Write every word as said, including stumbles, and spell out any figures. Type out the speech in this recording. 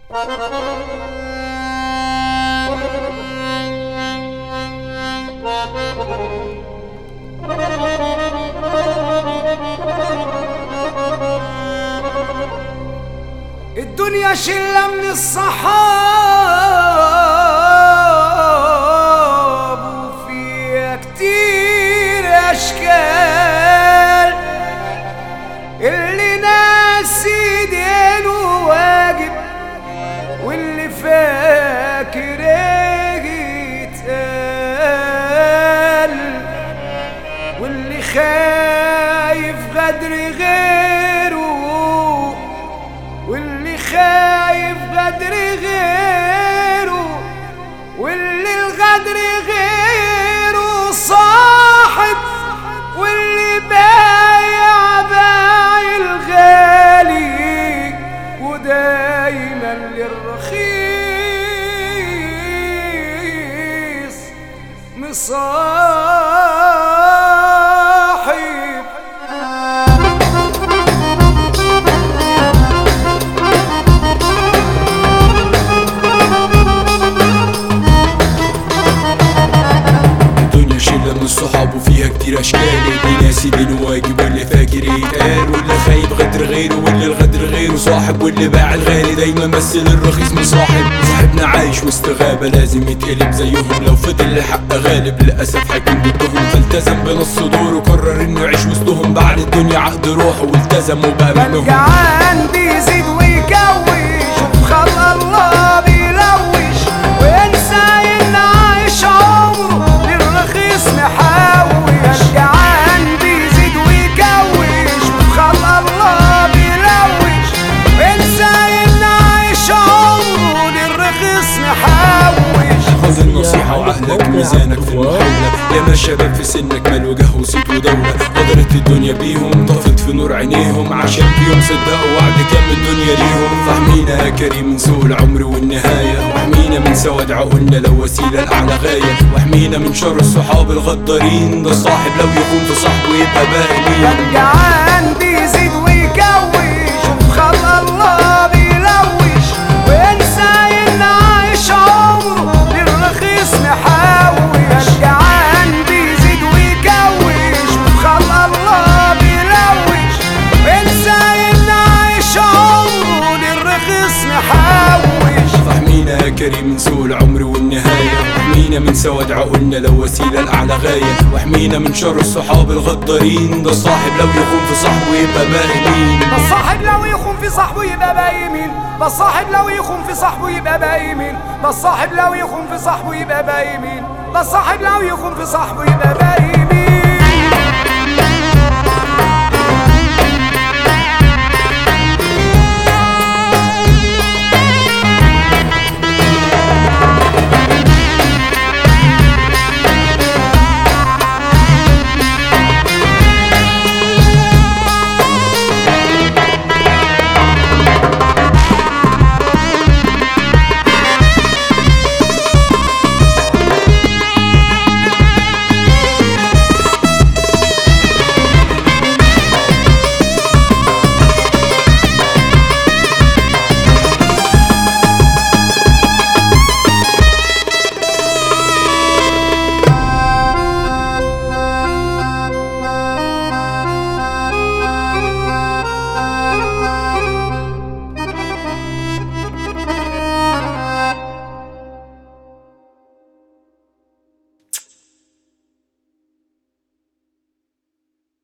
الدنيا شلة من الصحاب وفيها كتير أشكال، اللي ناسي دينه واجب واللي فاكر يتقال، واللي خايف غدر غيره، واللي خايف غدر غيره، واللي الغدر غيره صاحب، واللي بايع بايع الغالي، ودايما للرخيص مصاحب. من الصحاب وفيها كتير اشكال، اللي ناسي دينه واجب واللي فاكر يتقال، واللي خايب غدر غيره، واللي الغدر غيره صاحب، واللي باع الغالي دايما مثل الرخيص مصاحب. صاحبنا عايش وسط غابة لازم يتقلب زيهم، لو فضل الحق غالب للاسف هيكون ضدهم، فالتزم بنص دوره وقرر انه يعيش وسطهم، بعد الدنيا عقد روحه والتزم وبقى منهم. الجعان بيزيد ويكوش وبخلق الله بيلوش، وينسى ان عايش عمره للرخيص محاوي. الجعان بيزيد ويكوش وبخلق الله بيلوش، وينسى ان عايش عمره للرخيص محاوش. خذ النصيحة وعقلك ميزانك في المحاولة، ياما الشباب في سنك مال وجه وصيت ودولة، قدرت الدنيا بيهم طفت في نور عينيهم، عشان فيهم صدقوا وعد كام الدنيا ليهم. فاحمينا يا كريم من سوء العمر والنهاية، واحمينا من سواد عقولنا لو وسيلة لأعلى غاية، واحمينا من شر الصحاب الغدارين، ده الصاحب لو يخون في صاحبه يبقى باقي مين. الجعان بيزيد ويكوش وبخلق الله بيلوش، وينسى ان عايش عمره للرخيص محاوي. الجعان بيزيد ويكوش وبخلق الله بيلوش، وينسى ان عايش عمره للرخيص محاوش. فاحمينا يا كريم من سوء العمر والنهاية، واحمينا من سواد عقولنا لو وسيلة لأعلى غاية، واحمينا من شر الصحاب الغدارين، ده الصاحب لو يخون في صاحبه يبقى باقي مين. ده الصاحب لو يخون في صاحبه يبقى باقي مين. ده الصاحب لو يخون في صاحبه يبقى باقي مين. ده الصاحب لو يخون في صاحبه يبقى باقي مين. ده الصاحب لو يخون في صاحبه يبقى باقي